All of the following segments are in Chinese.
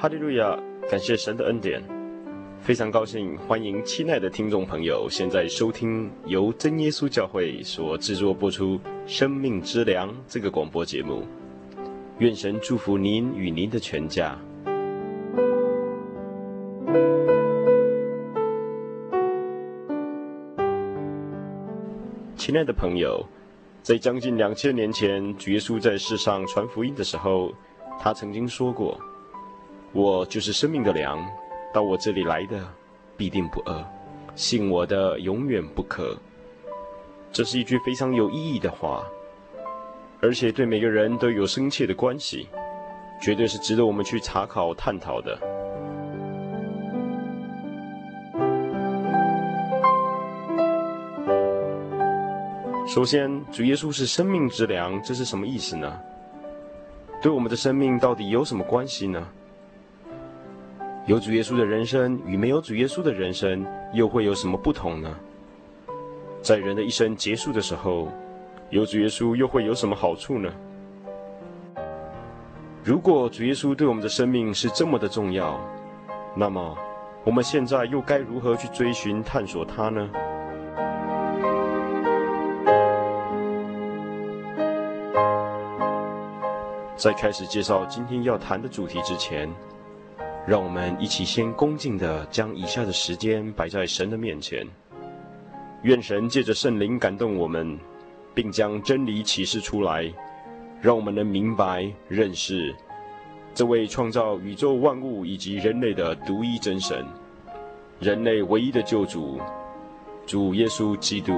哈利路亚，感谢神的恩典，非常高兴，欢迎亲爱的听众朋友现在收听由真耶稣教会所制作播出《生命之粮》这个广播节目。愿神祝福您与您的全家。亲爱的朋友，在将近2000年前，主耶稣在世上传福音的时候，他曾经说过，我就是生命的粮，到我这里来的必定不饿，信我的永远不渴。这是一句非常有意义的话，而且对每个人都有深切的关系，绝对是值得我们去查考探讨的。首先，主耶稣是生命之粮，这是什么意思呢？对我们的生命到底有什么关系呢？有主耶稣的人生与没有主耶稣的人生又会有什么不同呢？在人的一生结束的时候，有主耶稣又会有什么好处呢？如果主耶稣对我们的生命是这么的重要，那么我们现在又该如何去追寻探索它呢？在开始介绍今天要谈的主题之前，让我们一起先恭敬地将以下的时间摆在神的面前，愿神借着圣灵感动我们，并将真理启示出来，让我们能明白认识这位创造宇宙万物以及人类的独一真神，人类唯一的救主，主耶稣基督。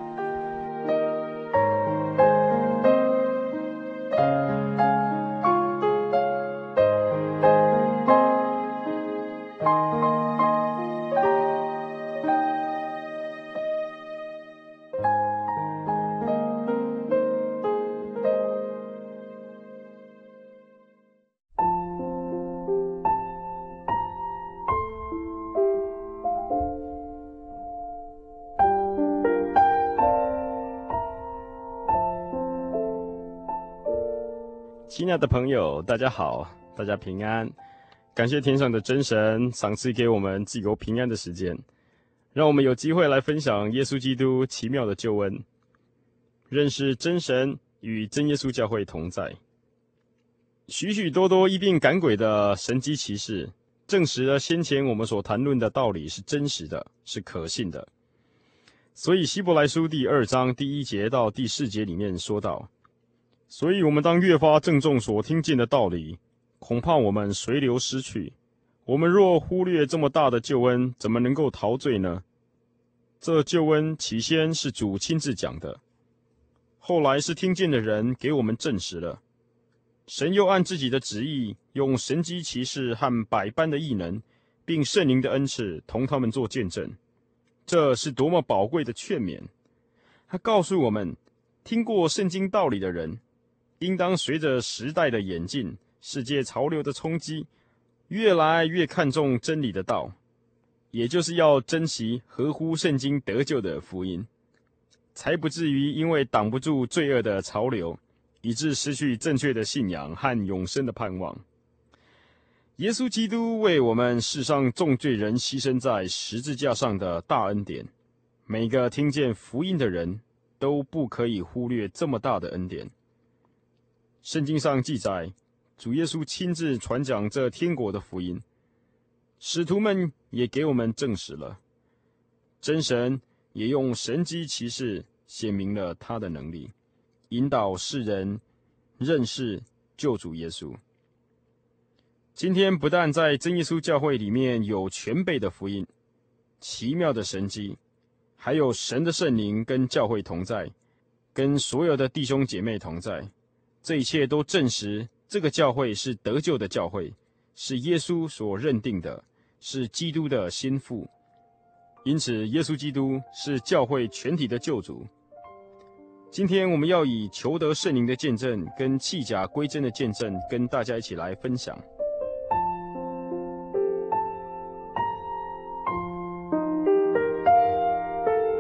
亲爱的朋友，大家好，大家平安。感谢天上的真神赏赐给我们自由平安的时间，让我们有机会来分享耶稣基督奇妙的救恩，认识真神与真耶稣教会同在。许许多多医病赶鬼的神迹奇事，证实了先前我们所谈论的道理是真实的，是可信的。所以希伯来书第2章第1节到第4节里面说到，所以我们当越发郑重所听见的道理，恐怕我们随流失去。我们若忽略这么大的救恩，怎么能够逃罪呢？这救恩起先是主亲自讲的，后来是听见的人给我们证实了。神又按自己的旨意，用神迹奇事和百般的异能，并圣灵的恩赐，同他们做见证。这是多么宝贵的劝勉！他告诉我们，听过圣经道理的人，应当随着时代的演进、世界潮流的冲击，越来越看重真理的道，也就是要珍惜合乎圣经得救的福音，才不至于因为挡不住罪恶的潮流，以致失去正确的信仰和永生的盼望。耶稣基督为我们世上众罪人牺牲在十字架上的大恩典，每个听见福音的人都不可以忽略这么大的恩典。圣经上记载，主耶稣亲自传讲这天国的福音，使徒们也给我们证实了，真神也用神迹奇事显明了他的能力，引导世人认识救主耶稣。今天不但在真耶稣教会里面有全备的福音、奇妙的神迹，还有神的圣灵跟教会同在，跟所有的弟兄姐妹同在。这一切都证实这个教会是得救的教会，是耶稣所认定的，是基督的心腹。因此耶稣基督是教会全体的救主。今天我们要以求得圣灵的见证跟弃假归真的见证跟大家一起来分享。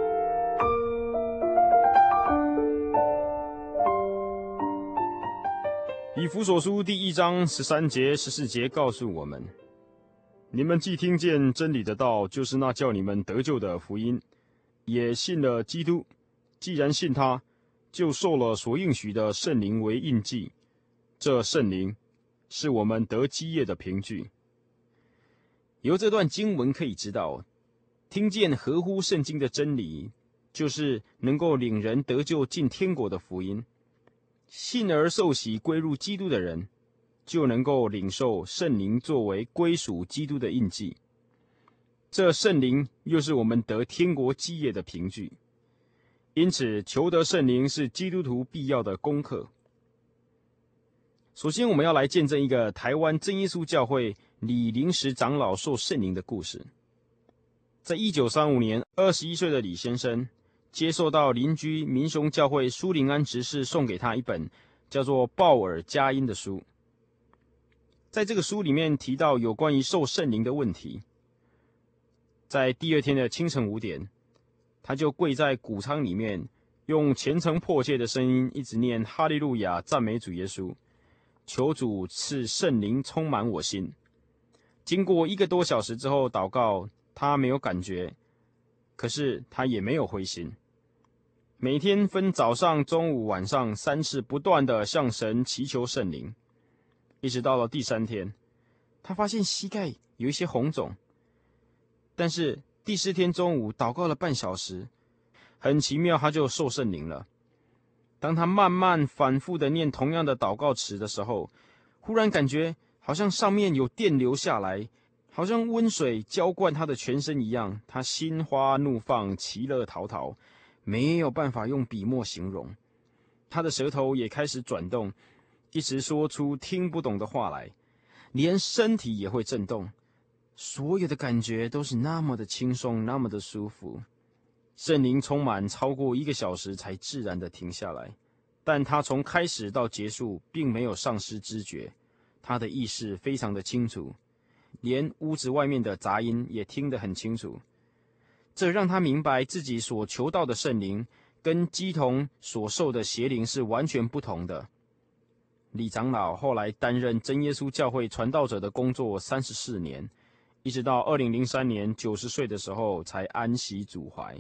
以以弗所书第1章13节、14节告诉我们：你们既听见真理的道，就是那叫你们得救的福音，也信了基督。既然信他，就受了所应许的圣灵为印记。这圣灵是我们得基业的凭据。由这段经文可以知道，听见合乎圣经的真理，就是能够领人得救进天国的福音。信而受洗归入基督的人，就能够领受圣灵作为归属基督的印记。这圣灵又是我们得天国基业的凭据。因此，求得圣灵是基督徒必要的功课。首先，我们要来见证一个台湾真耶稣教会李临时长老受圣灵的故事。在1935年，21岁的李先生接受到邻居民雄教会苏林安执事送给他一本叫做《鲍尔佳音》的书。在这个书里面提到有关于受圣灵的问题。在第二天的清晨5点，他就跪在谷仓里面，用虔诚迫切的声音一直念哈利路亚，赞美主耶稣，求主赐圣灵充满我心。经过1个多小时之后祷告，他没有感觉，可是他也没有灰心。每天分早上、中午、晚上3次不断地向神祈求圣灵，一直到了第3天，他发现膝盖有一些红肿。但是第4天中午祷告了半小时，很奇妙，他就受圣灵了。当他慢慢反复地念同样的祷告词的时候，忽然感觉好像上面有电流下来，好像温水浇灌他的全身一样，他心花怒放，其乐陶陶，没有办法用笔墨形容。他的舌头也开始转动，一直说出听不懂的话来，连身体也会震动，所有的感觉都是那么的轻松，那么的舒服。圣灵充满超过1个小时才自然地停下来，但他从开始到结束并没有丧失知觉，他的意识非常的清楚，连屋子外面的杂音也听得很清楚。这让他明白自己所求到的圣灵跟基同所受的邪灵是完全不同的。李长老后来担任真耶稣教会传道者的工作34年，一直到2003年90岁的时候才安息主怀。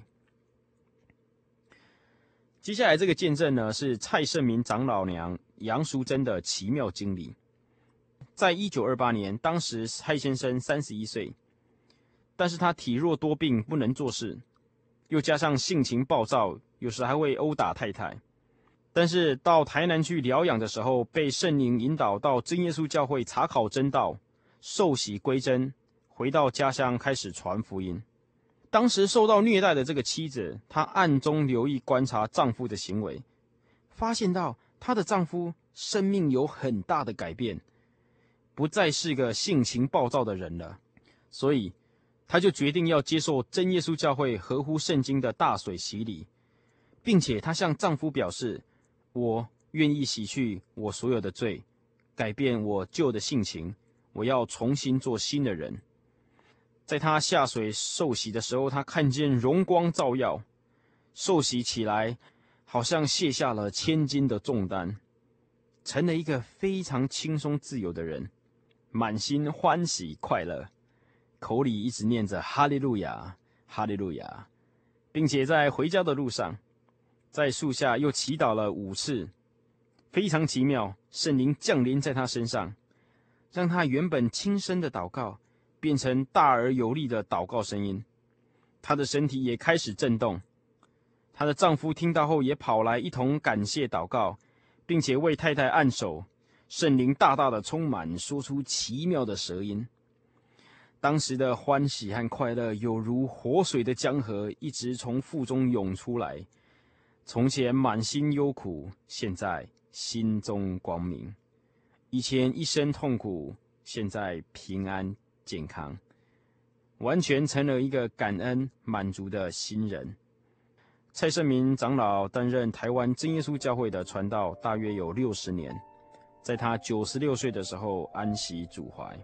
接下来这个见证呢，是蔡圣明长老娘杨淑珍的奇妙经历。在1928年，当时蔡先生31岁，但是他体弱多病，不能做事，又加上性情暴躁，有时还会殴打太太。但是到台南去疗养的时候，被圣灵引导到真耶稣教会查考真道，受洗归真，回到家乡开始传福音。当时受到虐待的这个妻子，她暗中留意观察丈夫的行为，发现到她的丈夫生命有很大的改变，不再是个性情暴躁的人了。所以她就决定要接受真耶稣教会合乎圣经的大水洗礼，并且她向丈夫表示，我愿意洗去我所有的罪，改变我旧的性情，我要重新做新的人。在他下水受洗的时候，他看见荣光照耀，受洗起来好像卸下了千斤的重担，成了一个非常轻松自由的人，满心欢喜快乐，口里一直念着哈利路亚，哈利路亚，并且在回家的路上，在树下又祈祷了5次，非常奇妙，圣灵降临在他身上，让他原本轻声的祷告变成大而有力的祷告声音，她的身体也开始震动。她的丈夫听到后也跑来一同感谢祷告，并且为太太按手，圣灵大大的充满，说出奇妙的舌音。当时的欢喜和快乐有如活水的江河，一直从腹中涌出来。从前满心忧苦，现在心中光明；以前一身痛苦，现在平安健康，完全成了一个感恩满足的新人。蔡圣明长老担任台湾真耶稣教会的传道大约有60年，在他96岁的时候安息主怀。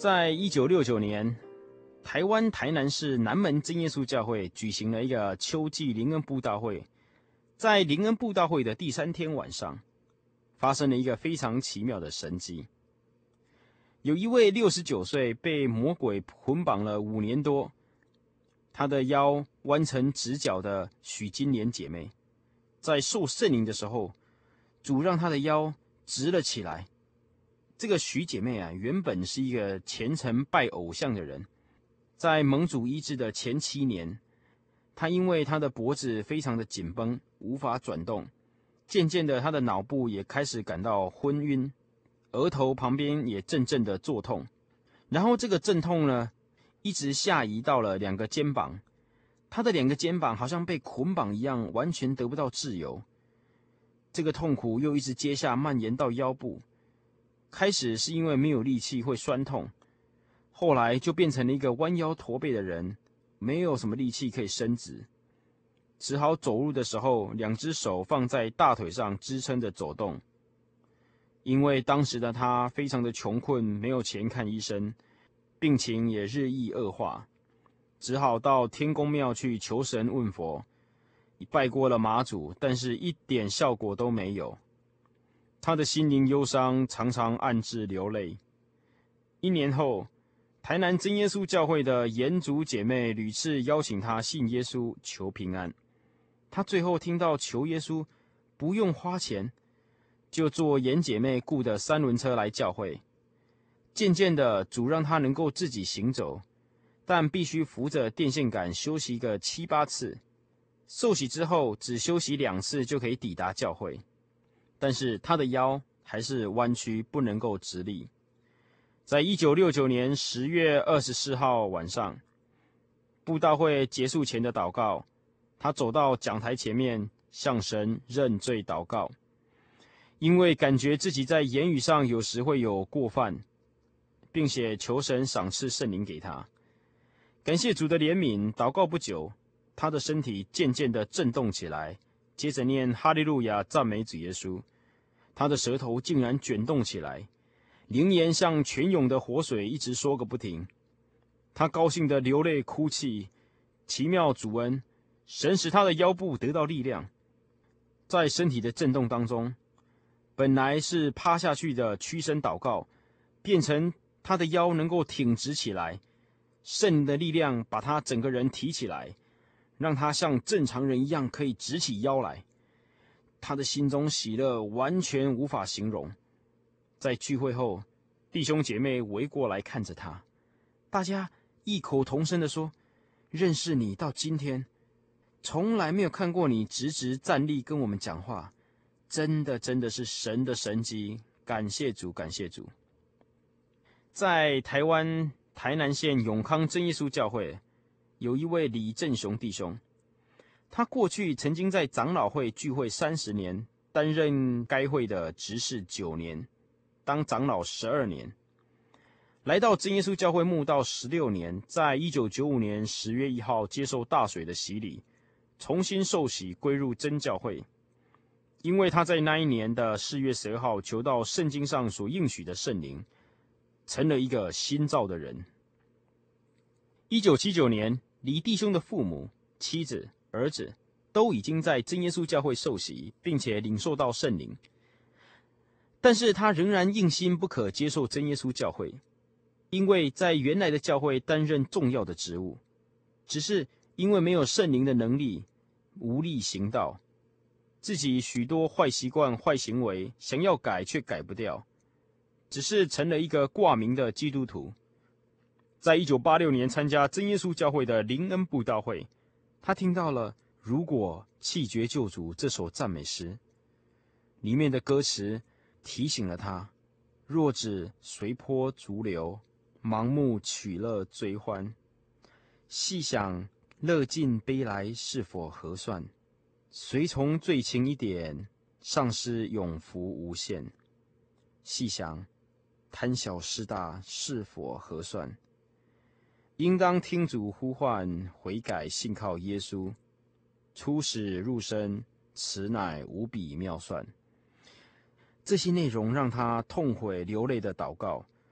在1969年，台湾台南市南门真耶稣教会举行了一个秋季灵恩布道会。在灵恩布道会的第3天晚上，发生了一个非常奇妙的神迹。有一位69岁被魔鬼捆绑了5年多，她的腰弯成直角的许金莲姐妹，在受圣灵的时候，主让她的腰直了起来。这个许姐妹原本是一个虔诚拜偶像的人，在蒙主医治的前7年，她因为她的脖子非常的紧绷，无法转动，渐渐的她的脑部也开始感到昏晕，额头旁边也阵阵的作痛，然后这个阵痛呢，一直下移到了2个肩膀，她的2个肩膀好像被捆绑一样，完全得不到自由。这个痛苦又一直接下蔓延到腰部，开始是因为没有力气会酸痛，后来就变成了一个弯腰驼背的人，没有什么力气可以伸直，只好走路的时候2只手放在大腿上支撑着走动。因为当时的他非常的穷困，没有钱看医生，病情也日益恶化，只好到天公庙去求神问佛，拜过了妈祖，但是一点效果都没有。他的心灵忧伤，常常暗自流泪。1年后，台南真耶稣教会的颜族姐妹屡次邀请他信耶稣求平安，他最后听到求耶稣不用花钱，就坐颜姐妹雇的3轮车来教会。渐渐的，主让他能够自己行走，但必须扶着电线杆休息个7、8次。受洗之后只休息2次就可以抵达教会，但是他的腰还是弯曲，不能够直立。在1969年10月24号晚上，布道会结束前的祷告，他走到讲台前面向神认罪祷告，因为感觉自己在言语上有时会有过犯，并且求神赏赐圣灵给他。感谢主的怜悯，祷告不久，他的身体渐渐地震动起来，接着念哈利路亚赞美主耶稣。他的舌头竟然卷动起来，灵言像泉涌的活水，一直说个不停。他高兴地流泪哭泣，奇妙主恩，神使他的腰部得到力量。在身体的震动当中，本来是趴下去的屈身祷告，变成他的腰能够挺直起来，圣灵的力量把他整个人提起来，让他像正常人一样可以直起腰来。他的心中喜乐完全无法形容。在聚会后，弟兄姐妹围过来看着他，大家异口同声地说，认识你到今天，从来没有看过你直直站立跟我们讲话，真的是神的神迹，感谢主，感谢主。在台湾台南县永康真耶稣教会，有一位李正雄弟兄，他过去曾经在长老会聚会30年，担任该会的执事9年，当长老12年。来到真耶稣教会慕道16年，在1995年10月1号接受大水的洗礼，重新受洗归入真教会。因为他在那一年的4月12号求到圣经上所应许的圣灵，成了一个新造的人。1979年，李弟兄的父母、妻子、儿子都已经在真耶稣教会受洗，并且领受到圣灵，但是他仍然硬心不可接受真耶稣教会，因为在原来的教会担任重要的职务，只是因为没有圣灵的能力，无力行道，自己许多坏习惯、坏行为想要改却改不掉，只是成了一个挂名的基督徒。在1986年参加真耶稣教会的灵恩布道会，他听到了如果弃绝救主这首赞美诗，里面的歌词提醒了他，若只随波逐流，盲目取乐追欢，细想乐尽悲来是否合算，随从最轻一点，丧失永福无限，细想贪小失大是否合算，应当听主呼唤，悔改信靠耶稣，出死入生，此乃无比妙算。这些内容让他痛悔流泪的祷告，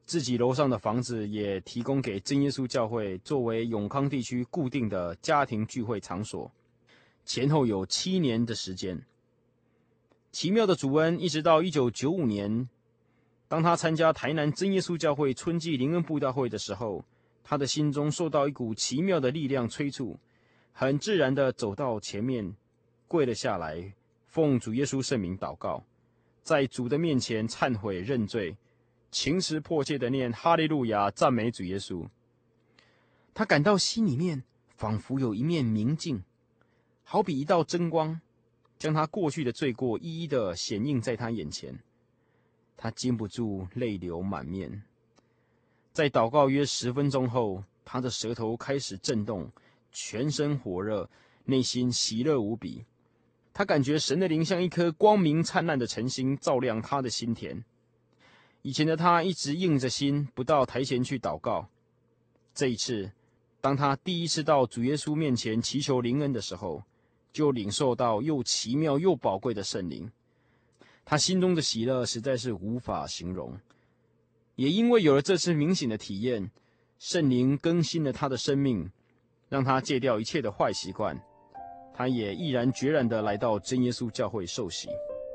自己楼上的房子也提供给真耶稣教会作为永康地区固定的家庭聚会场所，前后有7年的时间。奇妙的主恩一直到1995年，当他参加台南真耶稣教会春季灵恩布道会的时候，他的心中受到一股奇妙的力量催促，很自然地走到前面，跪了下来，奉主耶稣圣名祷告，在主的面前忏悔认罪，情实迫切地念哈利路亚，赞美主耶稣。他感到心里面仿佛有一面明镜，好比一道真光，将他过去的罪过一一地显映在他眼前。他禁不住泪流满面。在祷告约10分钟后，他的舌头开始震动，全身火热，内心喜乐无比。他感觉神的灵像一颗光明灿烂的晨星，照亮他的心田。以前的他一直硬着心不到台前去祷告，这一次，当他第一次到主耶稣面前祈求灵恩的时候，就领受到又奇妙又宝贵的圣灵。他心中的喜乐实在是无法形容。也因为有了这次明显的体验，圣灵更新了他的生命，让他戒掉一切的坏习惯。他也毅然决然地来到真耶稣教会受洗。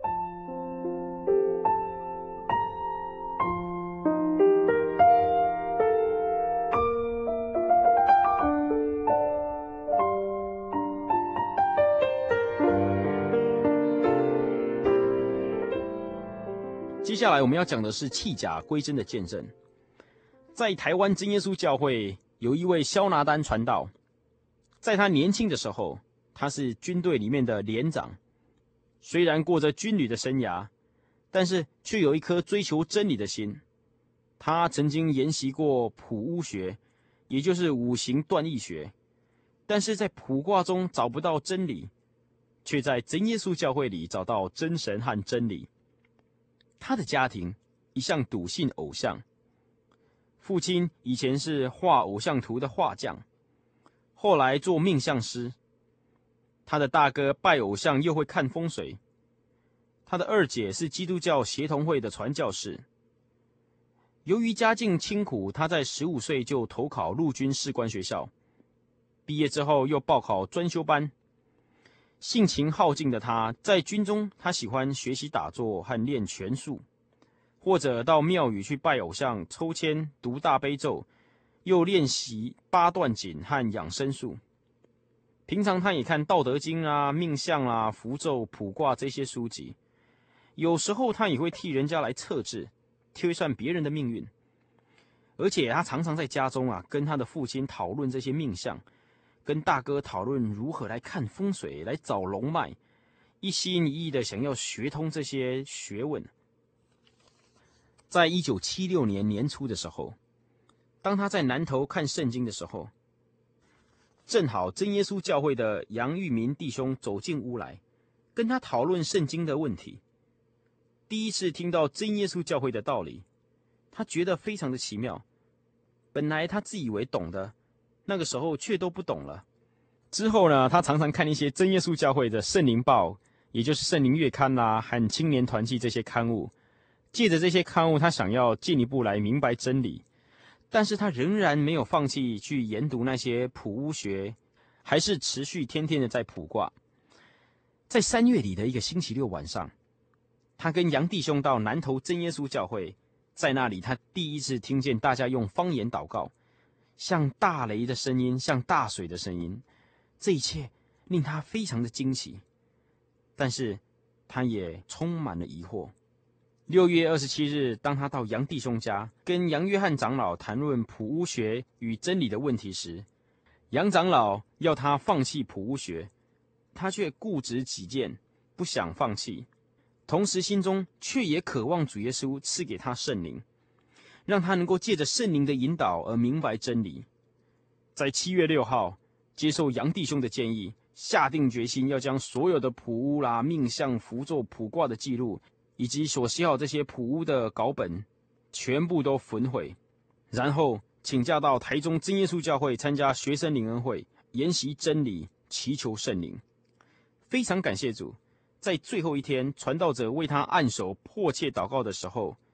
接下来我们要讲的是弃甲归真的见证。在台湾真耶稣教会有一位肖拿丹传道，在他年轻的时候，他是军队里面的连长，虽然过着军旅的生涯，但是却有一颗追求真理的心。他曾经研习过卜巫学，也就是五行断义学，但是在卜卦中找不到真理，却在真耶稣教会里找到真神和真理。他的家庭一向笃信偶像，父亲以前是画偶像图的画匠，后来做命相师。他的大哥拜偶像又会看风水，他的二姐是基督教协同会的传教士。由于家境清苦，他在15岁就投考陆军士官学校，毕业之后又报考专修班。性情好静的他，在军中他喜欢学习打坐和练拳术，或者到庙宇去拜偶像、抽签、读大悲咒，又练习八段锦和养生术。平常他也看《道德经》啊、命相啊、符咒、卜卦这些书籍，有时候他也会替人家来测字，推算别人的命运。而且他常常在家中跟他的父亲讨论这些命相，跟大哥讨论如何来看风水、来找龙脉，一心一意的想要学通这些学问。在1976年年初的时候，当他在南投看圣经的时候，正好真耶稣教会的杨玉民弟兄走进屋来，跟他讨论圣经的问题。第一次听到真耶稣教会的道理，他觉得非常的奇妙。本来他自以为懂的，那个时候却都不懂了。之后呢，他常常看一些真耶稣教会的圣灵报，也就是圣灵月刊啦、和青年团契这些刊物。借着这些刊物，他想要进一步来明白真理，但是他仍然没有放弃去研读那些卜巫学，还是持续天天的在卜卦。在3月里的一个星期六晚上，他跟杨弟兄到南投真耶稣教会，在那里他第一次听见大家用方言祷告，像大雷的声音，像大水的声音，这一切令他非常的惊奇，但是他也充满了疑惑。6月27日，当他到杨弟兄家跟杨约翰长老谈论卜巫学与真理的问题时，杨长老要他放弃卜巫学，他却固执己见，不想放弃，同时心中却也渴望主耶稣赐给他圣灵，让他能够借着圣灵的引导而明白真理。在7月6号，接受杨弟兄的建议，下定决心要将所有的卜巫啦、命相、符咒、卜卦的记录，以及所写好这些卜巫的稿本，全部都焚毁，然后请假到台中真耶稣教会参加学生灵恩会，研习真理，祈求圣灵。非常感谢主，在最后一天，传道者为他按手迫切祷告的时候，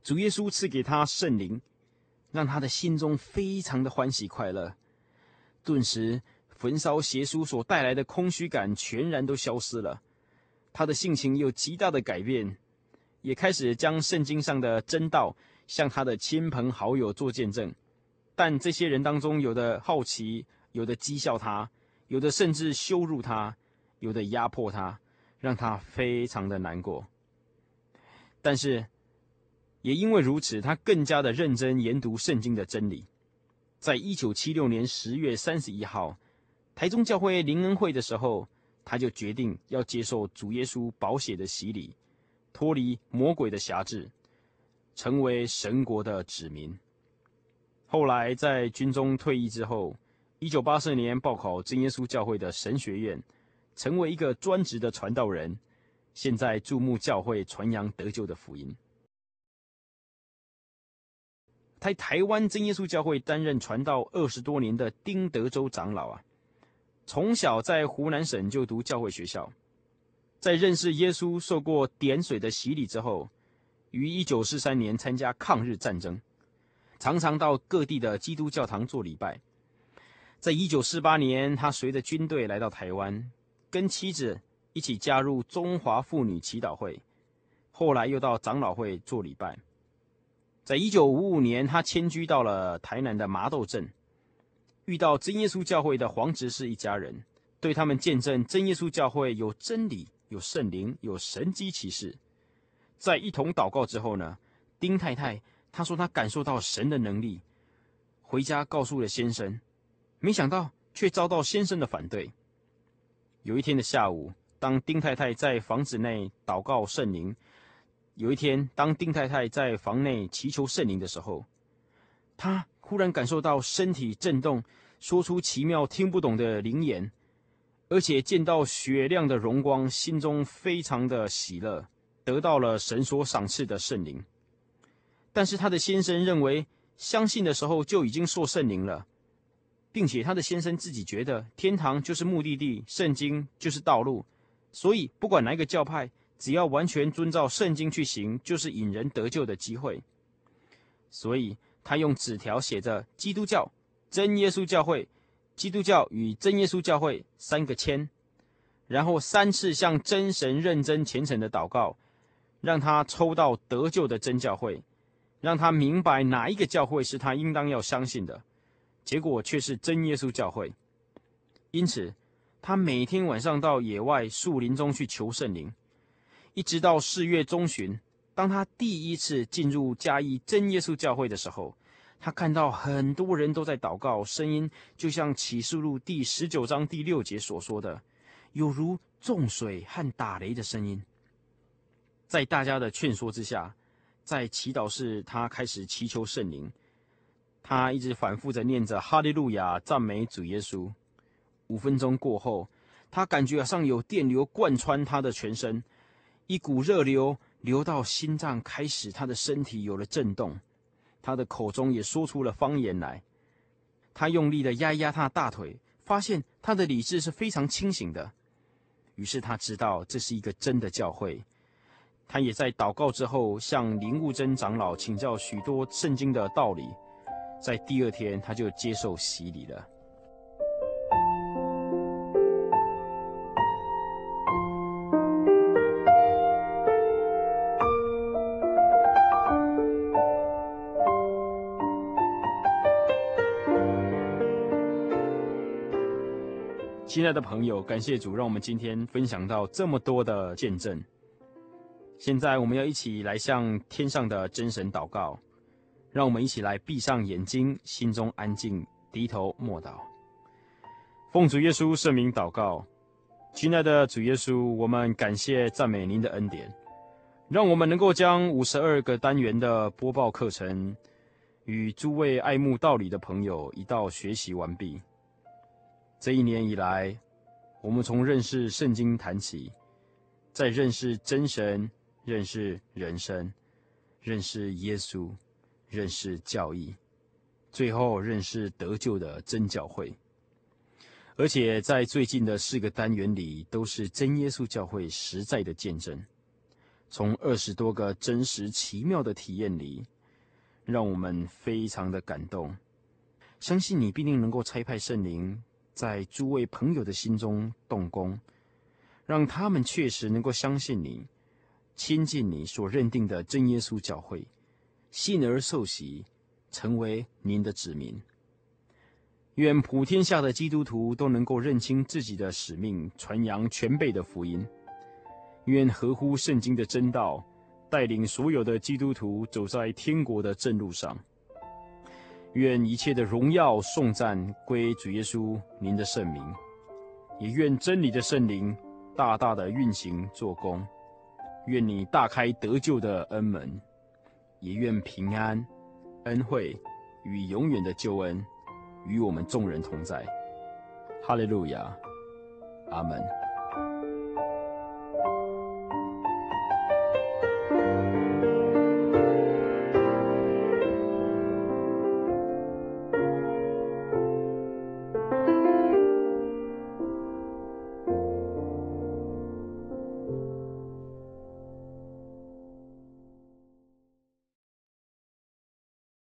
主耶稣赐给他圣灵，让他的心中非常的欢喜快乐。顿时，焚烧邪书所带来的空虚感全然都消失了，他的性情有极大的改变，也开始将圣经上的真道向他的亲朋好友做见证。但这些人当中，有的好奇，有的讥笑他，有的甚至羞辱他，有的压迫他，让他非常的难过。但是也因为如此，他更加的认真研读圣经的真理。在1976年10月31号，台中教会灵恩会的时候，他就决定要接受主耶稣宝血的洗礼，脱离魔鬼的辖制，成为神国的子民。后来在军中退役之后，1984年报考真耶稣教会的神学院，成为一个专职的传道人，现在注目教会传扬得救的福音。在台湾真耶稣教会担任传道20多年的丁德州长老从小在湖南省就读教会学校，在认识耶稣、受过点水的洗礼之后，于1943年参加抗日战争，常常到各地的基督教堂做礼拜。在1948年，他随着军队来到台湾，跟妻子一起加入中华妇女祈祷会，后来又到长老会做礼拜。在1955年，他迁居到了台南的麻豆镇，遇到真耶稣教会的黄执事一家人，对他们见证真耶稣教会有真理、有圣灵、有神迹奇事。在一同祷告之后呢，丁太太她说她感受到神的能力，回家告诉了先生，没想到却遭到先生的反对。有一天的下午，当丁太太在房子内祷告圣灵，当丁太太在房内祈求圣灵的时候，她忽然感受到身体震动，说出奇妙听不懂的灵言，而且见到雪亮的荣光，心中非常的喜乐，得到了神所赏赐的圣灵。但是他的先生认为，相信的时候就已经受圣灵了，并且他的先生自己觉得天堂就是目的地，圣经就是道路，所以不管哪一个教派，只要完全遵照圣经去行，就是引人得救的机会。所以他用纸条写着基督教、真耶稣教会、基督教与真耶稣教会3个签，然后3次向真神认真虔诚的祷告，让他抽到得救的真教会，让他明白哪一个教会是他应当要相信的，结果却是真耶稣教会。因此他每天晚上到野外树林中去求圣灵，一直到4月中旬，当他第一次进入嘉义真耶稣教会的时候，他看到很多人都在祷告，声音就像启示录第19章第6节所说的，有如重水和打雷的声音。在大家的劝说之下，在祈祷室他开始祈求圣灵，他一直反复着念着哈利路亚，赞美主耶稣。5分钟过后，他感觉好像有电流贯穿他的全身，一股热流流到心脏，开始他的身体有了震动，他的口中也说出了方言来。他用力地压一压他的大腿，发现他的理智是非常清醒的。于是他知道这是一个真的教会。他也在祷告之后向林悟真长老请教许多圣经的道理，在第2天他就接受洗礼了。亲爱的朋友，感谢主，让我们今天分享到这么多的见证。现在我们要一起来向天上的真神祷告，让我们一起来闭上眼睛，心中安静，低头默祷。奉主耶稣圣名祷告，亲爱的主耶稣，我们感谢赞美您的恩典，让我们能够将52个单元的播报课程与诸位爱慕道理的朋友一道学习完毕。这1年以来，我们从认识圣经谈起，再认识真神，认识人生，认识耶稣，认识教义，最后认识得救的真教会。而且在最近的4个单元里，都是真耶稣教会实在的见证。 从20多个真实奇妙的体验里，让我们非常的感动。相信你必定能够差派圣灵在诸位朋友的心中动工，让他们确实能够相信你，亲近你所认定的真耶稣教会，信而受洗，成为您的子民。愿普天下的基督徒都能够认清自己的使命，传扬全备的福音。愿合乎圣经的真道，带领所有的基督徒走在天国的正路上。愿一切的荣耀颂赞归主耶稣您的圣名，也愿真理的圣灵大大的运行做工。愿你大开得救的恩门，也愿平安、恩惠与永远的救恩与我们众人同在。哈利路亚，阿门。